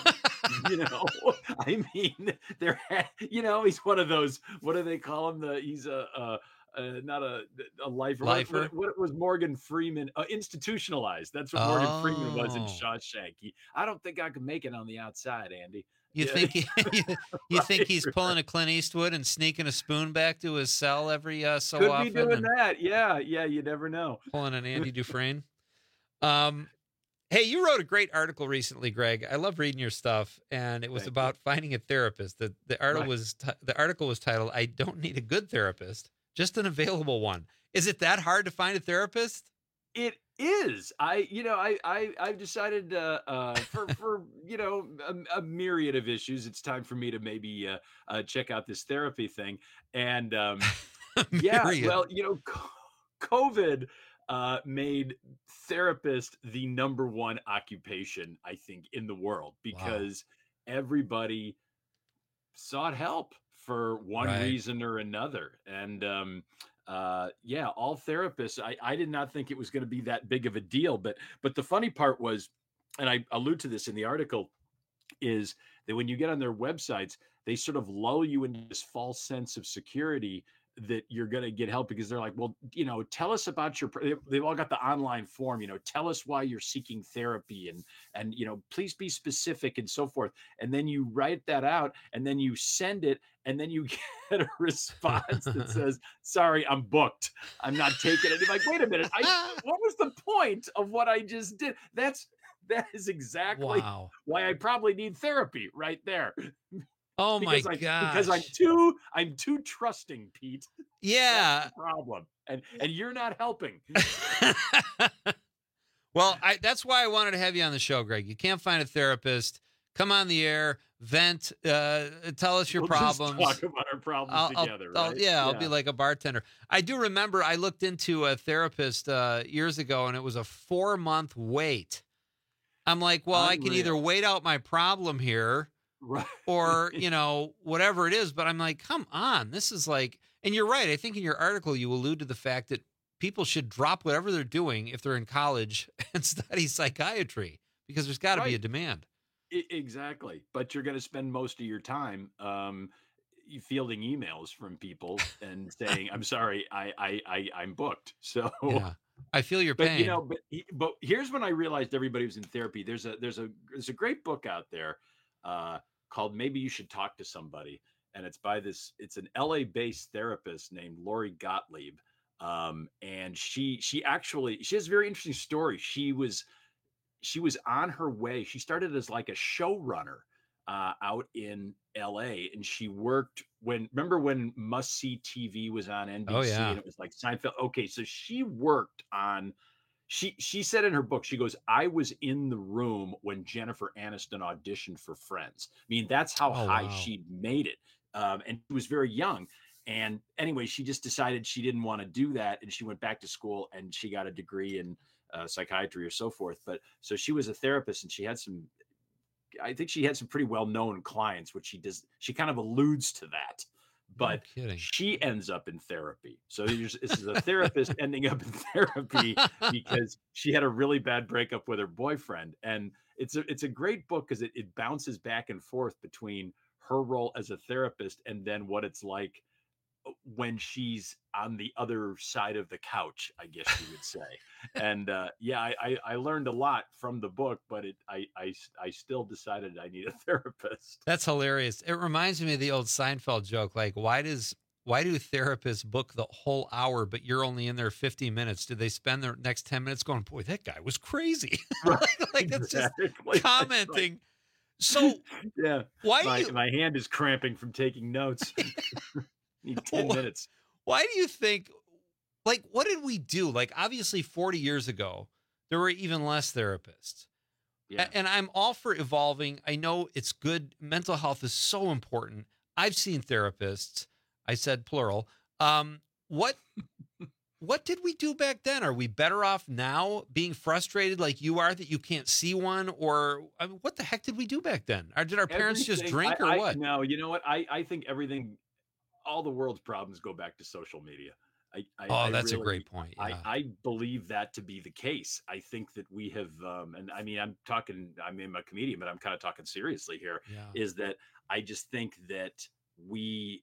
I mean, he's one of those, what do they call him? He's not a lifer. What was Morgan Freeman? Institutionalized. That's what Morgan Freeman was in Shawshank. I don't think I could make it on the outside, Andy. You think you think he's pulling a Clint Eastwood and sneaking a spoon back to his cell every so Could often? be doing and that. Yeah, you never know. Pulling an Andy Dufresne. Hey, you wrote a great article recently, Greg. I love reading your stuff, and it was about finding a therapist. The article was titled "I Don't Need a Good Therapist, Just an Available One." Is it that hard to find a therapist? It is. I've decided for a myriad of issues, it's time for me to maybe check out this therapy thing. And well, COVID made therapist the number one occupation, I think, in the world, because everybody sought help for one reason or another. And all therapists, I did not think it was going to be that big of a deal. But the funny part was, and I allude to this in the article, is that when you get on their websites, they sort of lull you into this false sense of security that you're going to get help, because they're like, well, tell us about they've all got the online form, tell us why you're seeking therapy, and please be specific and so forth. And then you write that out and then you send it, and then you get a response that says, sorry, I'm booked. I'm not taking it. You're like, wait a minute. What was the point of what I just did? That is exactly why I probably need therapy right there. Oh my gosh. Because I'm too trusting, Pete. Yeah. That's the problem. And you're not helping. Well, that's why I wanted to have you on the show, Greg. You can't find a therapist. Come on the air, vent, tell us your problems. Just talk about our problems together, right? I'll be like a bartender. I do remember I looked into a therapist years ago, and it was a 4-month wait. I'm like, well, I can either wait out my problem here, or, whatever it is. But I'm like, come on, this is like, and you're right. I think in your article, you allude to the fact that people should drop whatever they're doing if they're in college and study psychiatry, because there's got to be a demand. Exactly. But you're going to spend most of your time fielding emails from people and saying, I'm sorry, I'm booked. So yeah, I feel your pain. But here's when I realized everybody was in therapy. There's a great book out there called Maybe You Should Talk to Somebody. And it's an LA based therapist named Lori Gottlieb. And she has a very interesting story. She was on her way. She started as like a showrunner out in LA, and she worked remember when Must See TV was on NBC? Oh, yeah. And it was like Seinfeld. Okay. So she worked on, she said in her book, she goes, I was in the room when Jennifer Aniston auditioned for Friends. I mean, that's how high she made it. And she was very young. And anyway, she just decided she didn't want to do that. And she went back to school and she got a degree in psychiatry or so forth. But so she was a therapist, and I think she had some pretty well-known clients, which she kind of alludes to that, but she ends up in therapy. So this is a therapist ending up in therapy because she had a really bad breakup with her boyfriend. And it's a great book because it bounces back and forth between her role as a therapist and then what it's like when she's on the other side of the couch, I guess you would say. And I learned a lot from the book, but I still decided I need a therapist. That's hilarious. It reminds me of the old Seinfeld joke. Like, why do therapists book the whole hour, but you're only in there 50 minutes? Do they spend the next 10 minutes going, boy, that guy was crazy? Like that's just commenting. Like, so yeah, why my hand is cramping from taking notes. Need 10 minutes. Why do you think, like, what did we do? Like, obviously 40 years ago, there were even less therapists. Yeah. And I'm all for evolving. I know it's good. Mental health is so important. I've seen therapists. I said plural. What did we do back then? Are we better off now being frustrated like you are that you can't see one? Or what the heck did we do back then? Or did our parents just drink or what? No, you know what? I think all the world's problems go back to social media. That's a great point. Yeah. I believe that to be the case. I think that we have, and I mean, I'm a comedian, but I'm kind of talking seriously here, is that I just think that we've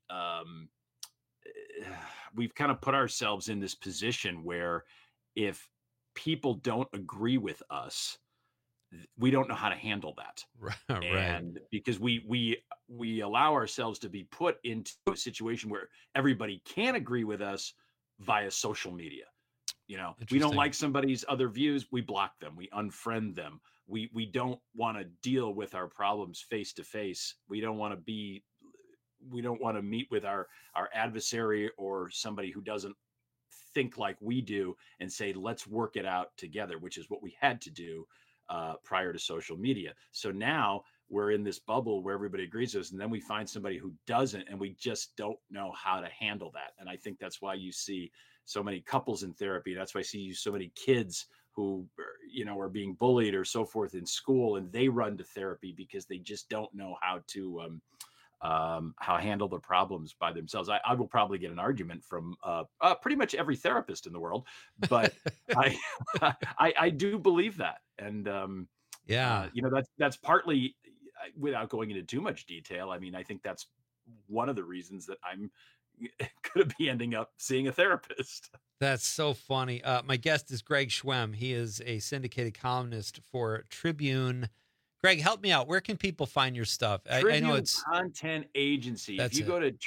kind of put ourselves in this position where if people don't agree with us, we don't know how to handle that. Right. And because we allow ourselves to be put into a situation where everybody can agree with us via social media. You know, we don't like somebody's other views, we block them, we unfriend them. We don't want to deal with our problems face to face. We don't want to meet with our adversary or somebody who doesn't think like we do and say, let's work it out together, which is what we had to do prior to social media. So now we're in this bubble where everybody agrees with us, and then we find somebody who doesn't, and we just don't know how to handle that. And I think that's why you see so many couples in therapy. That's why I see so many kids who, are being bullied or so forth in school, and they run to therapy because they just don't know how to handle their problems by themselves. I will probably get an argument from pretty much every therapist in the world, but I do believe that. And that's partly, without going into too much detail, I mean, I think that's one of the reasons that I'm going to be ending up seeing a therapist. That's so funny. My guest is Greg Schwemm. He is a syndicated columnist for Tribune. Greg, help me out. Where can people find your stuff? I know it's Content Agency. If you go to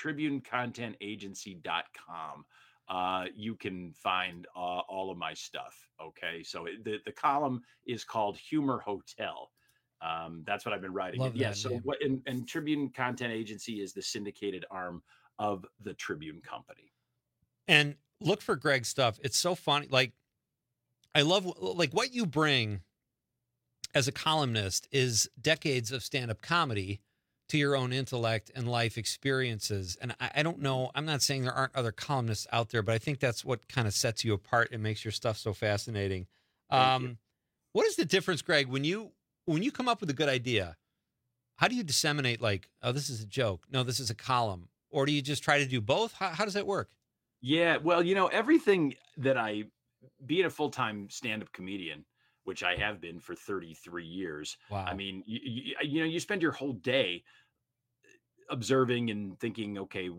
tribunecontentagency.com, you can find all of my stuff. Okay. So the column is called Humor Hotel. That's what I've been writing. And Tribune Content Agency is the syndicated arm of the Tribune Company. And look for Greg's stuff. It's so funny. Like, I love what you bring as a columnist is decades of stand-up comedy to your own intellect and life experiences. And I don't know, I'm not saying there aren't other columnists out there, but I think that's what kind of sets you apart and makes your stuff so fascinating. What is the difference, Greg, when you come up with a good idea? How do you disseminate, like, oh, this is a joke, no, this is a column? Or do you just try to do both? How does that work? Yeah, well, everything that being a full-time stand-up comedian, which I have been for 33 years. Wow. I mean, you spend your whole day observing and thinking, okay,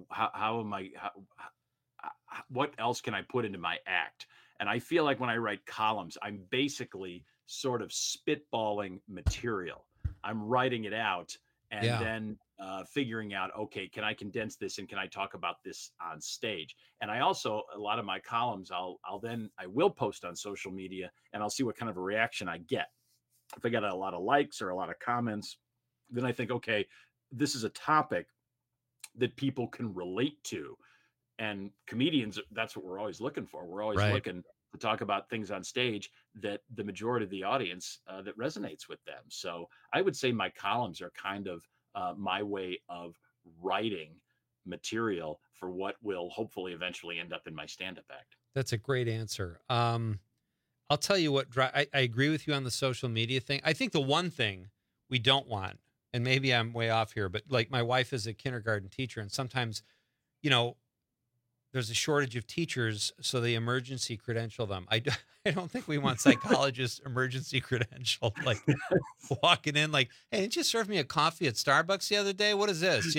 what else can I put into my act? And I feel like when I write columns, I'm basically sort of spitballing material. I'm writing it out and then figuring out, okay, can I condense this and can I talk about this on stage? And I also, a lot of my columns, I will post on social media and I'll see what kind of a reaction I get. If I got a lot of likes or a lot of comments, then I think, okay, this is a topic that people can relate to. And comedians, that's what we're always looking for. We're always looking to talk about things on stage that the majority of the audience that resonates with them. So I would say my columns are kind of my way of writing material for what will hopefully eventually end up in my stand-up act. That's a great answer. I'll tell you what, I agree with you on the social media thing. I think the one thing we don't want, and maybe I'm way off here, but like my wife is a kindergarten teacher, and sometimes, there's a shortage of teachers, so they emergency credential them. I don't think we want psychologists emergency credential, like walking in like, hey, didn't you serve me a coffee at Starbucks the other day? What is this?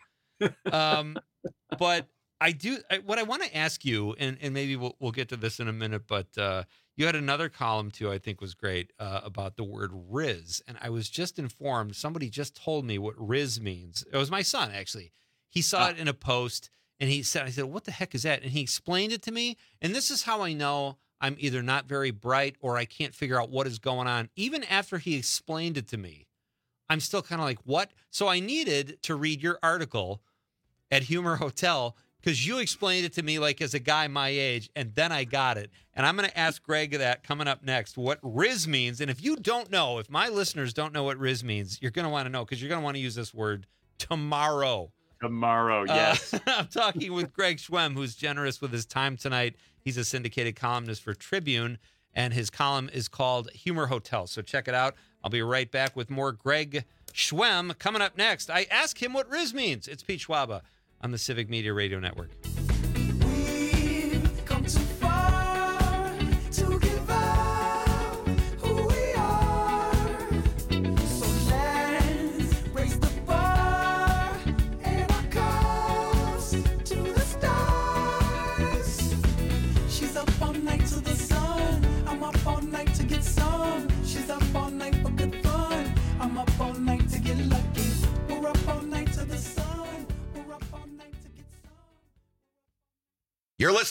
But what I want to ask you, and maybe we'll get to this in a minute, but you had another column too, I think was great, about the word Riz. And I was just informed, somebody just told me what Riz means. It was my son, actually. He saw it in a post. And I said, what the heck is that? And he explained it to me. And this is how I know I'm either not very bright or I can't figure out what is going on. Even after he explained it to me, I'm still kind of like, what? So I needed to read your article at Humor Hotel because you explained it to me like as a guy my age, and then I got it. And I'm going to ask Greg that coming up next, what Riz means. And if you don't know, if my listeners don't know what Riz means, you're going to want to know because you're going to want to use this word tomorrow. Tomorrow, yes. I'm talking with Greg Schwemm, who's generous with his time tonight. He's a syndicated columnist for Tribune, and his column is called Humor Hotel. So check it out. I'll be right back with more Greg Schwemm coming up next. I ask him what Riz means. It's Pete Schwaba on the Civic Media Radio Network. She's up all night to get some. She's up all night for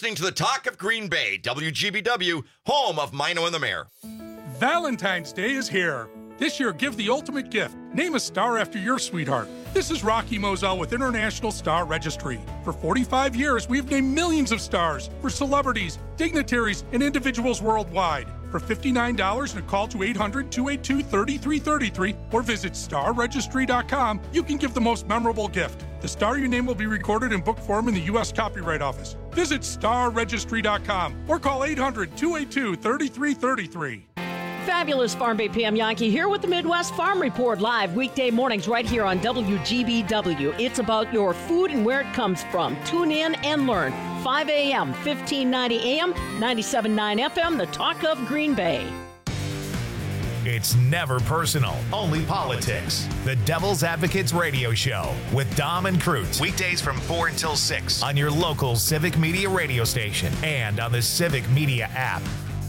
listening to the Talk of Green Bay, WGBW, home of Mino and the Mayor. Valentine's Day is here. This year, give the ultimate gift. Name a star after your sweetheart. This is Rocky Moselle with International Star Registry. For 45 years, we've named millions of stars for celebrities, dignitaries, and individuals worldwide. For $59 and a call to 800-282-3333 or visit starregistry.com, you can give the most memorable gift. The star you name will be recorded in book form in the U.S. Copyright Office. Visit starregistry.com or call 800-282-3333. Fabulous Farm Bay PM Yankee here with the Midwest Farm Report live weekday mornings right here on WGBW. It's about your food and where it comes from. Tune in and learn. 5 a.m., 1590 a.m., 97.9 FM, the Talk of Green Bay. It's never personal, only politics. The Devil's Advocates Radio Show with Dom and Crute. Weekdays from 4 until 6 on your local Civic Media radio station and on the Civic Media app.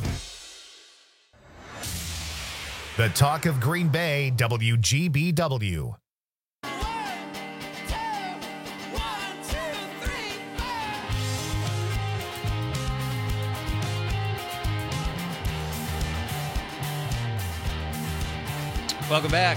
The Talk of Green Bay, WGBW. Welcome back.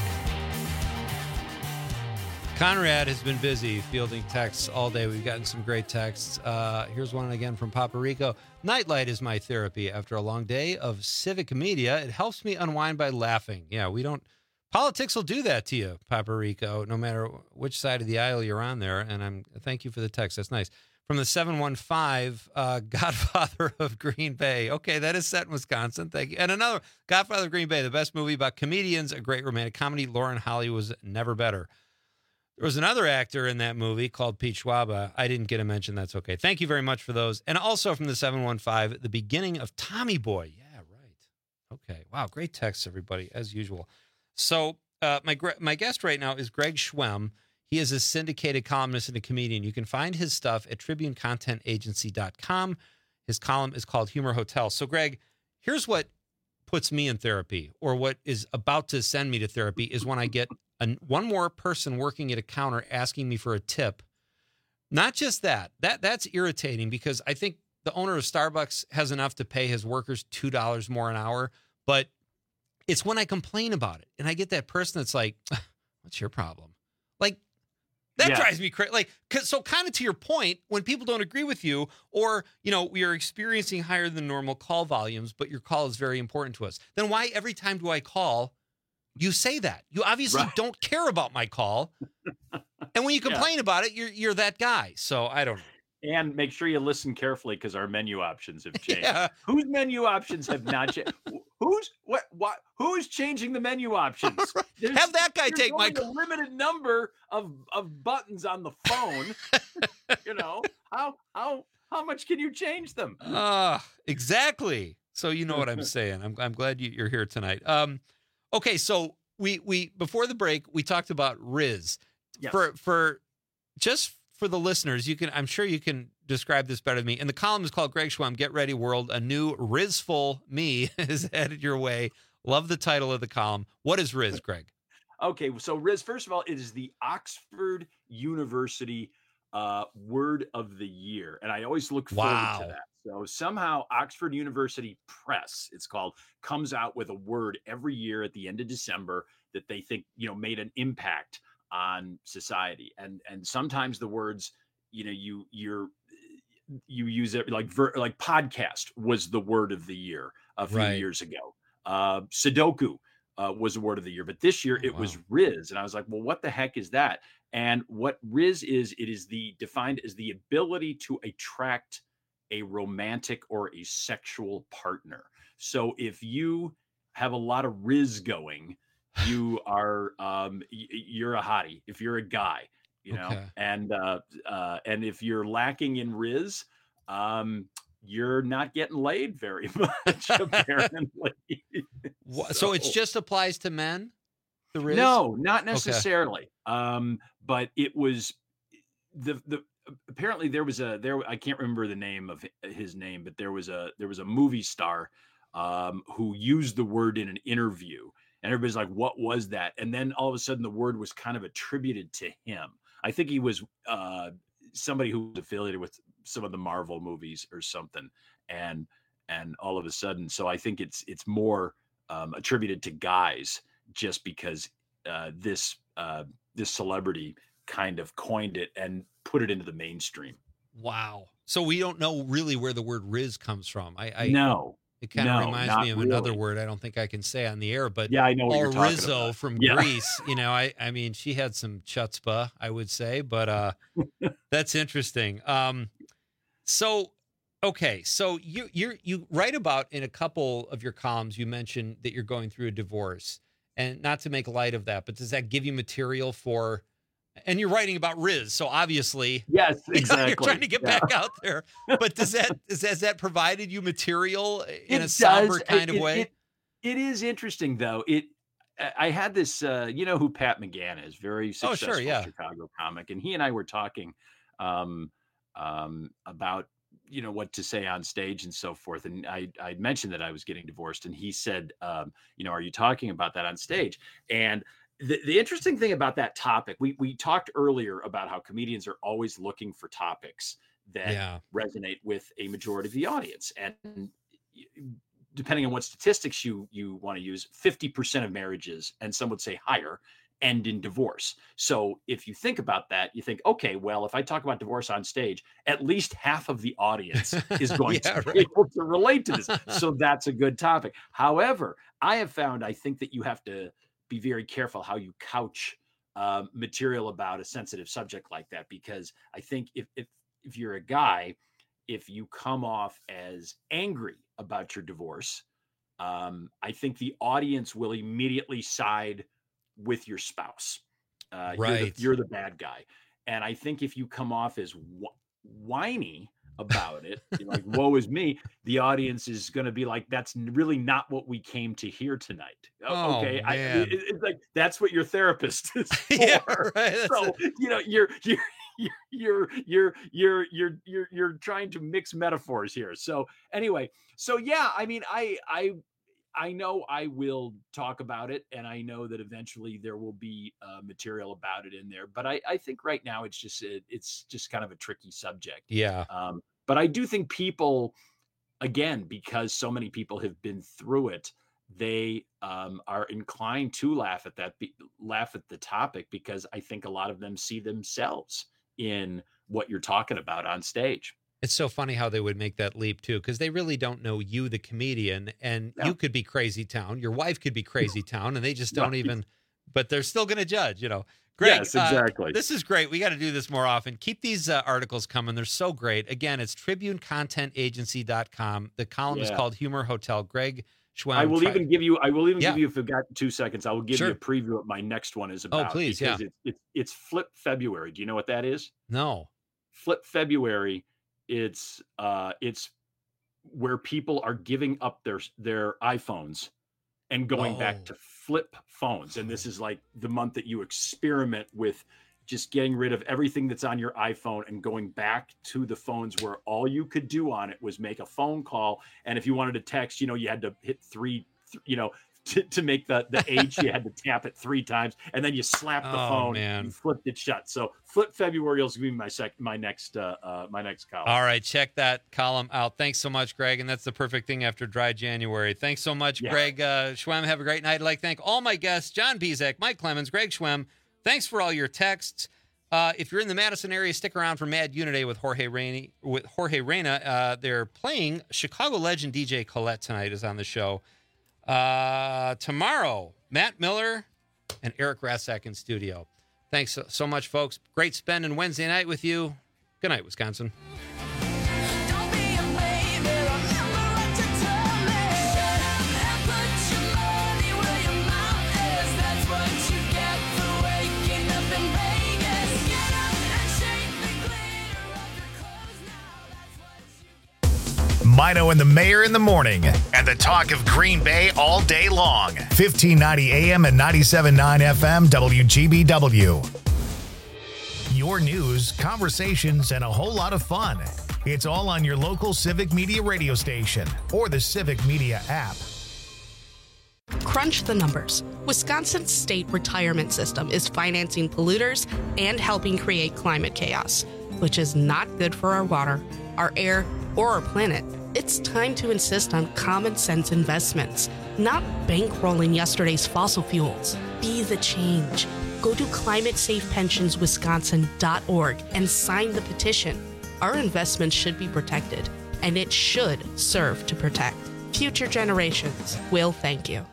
Conrad has been busy fielding texts all day. We've gotten some great texts. Here's one again from Papa Rico. Nightlight is my therapy after a long day of civic media. It helps me unwind by laughing. Yeah, politics will do that to you, Papa Rico, no matter which side of the aisle you're on there. And thank you for the text. That's nice. From the 715, Godfather of Green Bay. Okay, that is set in Wisconsin. Thank you. And another, Godfather of Green Bay, the best movie about comedians, a great romantic comedy. Lauren Holly was never better. There was another actor in that movie called Pete Schwab. I didn't get a mention. That's okay. Thank you very much for those. And also from the 715, the beginning of Tommy Boy. Yeah, right. Okay. Wow, great texts, everybody, as usual. So my guest right now is Greg Schwemm. He is a syndicated columnist and a comedian. You can find his stuff at tribunecontentagency.com. His column is called Humor Hotel. So, Greg, here's what puts me in therapy, or what is about to send me to therapy, is when I get one more person working at a counter asking me for a tip. Not just that's irritating, because I think the owner of Starbucks has enough to pay his workers $2 more an hour, but it's when I complain about it and I get that person that's like, what's your problem? Like, that drives me crazy. Like, so kind of to your point, when people don't agree with you, or, we are experiencing higher than normal call volumes, but your call is very important to us, then why every time do I call, you say that? You obviously don't care about my call. And when you complain about it, you're that guy. So I don't know. And make sure you listen carefully, because our menu options have changed. Yeah. Whose menu options have not changed? Who's changing the menu options? Have that guy take my call. A limited number of buttons on the phone. How much can you change them? Exactly. So you know what I'm saying. I'm glad you're here tonight. Okay, so we before the break we talked about Riz. Yes. For the listeners, I'm sure you can describe this better than me. And the column is called Greg Schwemm, Get Ready World. A new Rizful me is headed your way. Love the title of the column. What is Riz, Greg? Okay, so Riz, first of all, it is the Oxford University Word of the Year. And I always look forward to that. So somehow Oxford University Press, it's called, comes out with a word every year at the end of December that they think, made an impact on society. And sometimes the words, you use it like podcast was the word of the year a few years ago. Sudoku was the word of the year, but this year it was Riz. And I was like, well, what the heck is that? And what Riz is, it is defined as the ability to attract a romantic or a sexual partner. So if you have a lot of Riz going, you are you're a hottie if you're a guy, and if you're lacking in Riz, you're not getting laid very much, apparently. So it just applies to men, the Riz? No, not necessarily. Okay. But it was the apparently there I can't remember the name of his name, but there was a movie star who used the word in an interview. And everybody's like, what was that? And then all of a sudden the word was kind of attributed to him. I think he was somebody who's affiliated with some of the Marvel movies or something, and all of a sudden, so I think it's more attributed to guys just because this celebrity kind of coined it and put it into the mainstream. Wow. So we don't know really where the word Riz comes from. No. It kind of reminds me of another really. word I don't think I can say on the air, but yeah, I know what you're talking Rizzo about. from Greece. You know, I mean, she had some chutzpah, I would say, but that's interesting. So you write about in a couple of your columns, you mentioned that you're going through a divorce, and not to make light of that, but does that give you material for? And you're writing about Riz, so obviously, yes, exactly. You're trying to get back out there. But has that provided you material in a somber kind of way? It is interesting, though. I had this, you know who Pat McGann is, very successful Chicago comic, and he and I were talking about what to say on stage and so forth. And I mentioned that I was getting divorced, and he said, are you talking about that on stage? And the interesting thing about that topic, we talked earlier about how comedians are always looking for topics that resonate with a majority of the audience. And depending on what statistics you want to use, 50% of marriages, and some would say higher, end in divorce. So if you think about that, you think, okay, well, if I talk about divorce on stage, at least half of the audience is going to be able to relate to this. So that's a good topic. However, I have found, I think that you have to be very careful how you couch material about a sensitive subject like that, because I think if you're a guy, if you come off as angry about your divorce, I think the audience will immediately side with your spouse. You're the bad guy. And I think if you come off as whiny about it, like, woe is me, the audience is going to be like, that's really not what we came to hear tonight. Okay. It's like, that's what your therapist is for. Yeah, right. So, you're trying to mix metaphors here. So anyway, I mean, I know I will talk about it, and I know that eventually there will be material about it in there. But I think right now it's just kind of a tricky subject. Yeah. But I do think people, again, because so many people have been through it, they are inclined to laugh at the topic, because I think a lot of them see themselves in what you're talking about on stage. It's so funny how they would make that leap too, because they really don't know you, the comedian, and you could be crazy town, your wife could be crazy town, and they just don't even, but they're still going to judge, Greg, yes, exactly. This is great. We got to do this more often. Keep these articles coming. They're so great. Again, it's tribunecontentagency.com. The column is called Humor Hotel. Greg Schwem. I will even give you, if you've got 2 seconds, I will give you a preview of what my next one is about. Oh, please. Because it's Flip February. Do you know what that is? No. Flip February. It's where people are giving up their iPhones and going back to flip phones. And this is like the month that you experiment with just getting rid of everything that's on your iPhone and going back to the phones where all you could do on it was make a phone call. And if you wanted to text, you had to hit three, to make the H, you had to tap it 3 times, and then you slap the phone and flipped it shut. So Flip February is going to be my next column. All right, check that column out. Thanks so much, Greg, and that's the perfect thing after dry January. Thanks so much, Greg Schwem. Have a great night. I'd like to thank all my guests, John Bizek, Mike Clemens, Greg Schwem. Thanks for all your texts. If you're in the Madison area, stick around for Mad Unity with Jorge Reyna. They're playing Chicago legend DJ Colette tonight is on the show. Tomorrow, Matt Miller and Eric Rassak in studio. Thanks so much, folks. Great spending Wednesday night with you. Good night, Wisconsin. Mino and the Mayor in the morning, and the talk of Green Bay all day long. 1590 AM and 97.9 FM WGBW. Your news, conversations, and a whole lot of fun. It's all on your local Civic Media radio station or the Civic Media app. Crunch the numbers. Wisconsin's state retirement system is financing polluters and helping create climate chaos. which is not good for our water, our air, or our planet, it's time to insist on common sense investments, not bankrolling yesterday's fossil fuels. Be the change. Go to climatesafepensionswisconsin.org and sign the petition. Our investments should be protected, and it should serve to protect. Future generations will thank you.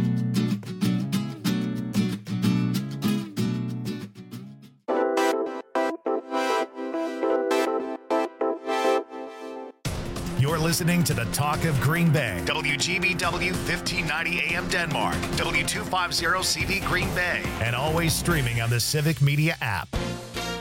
You're listening to the Talk of Green Bay. WGBW 1590 AM Denmark. W250 CV Green Bay. And always streaming on the Civic Media app.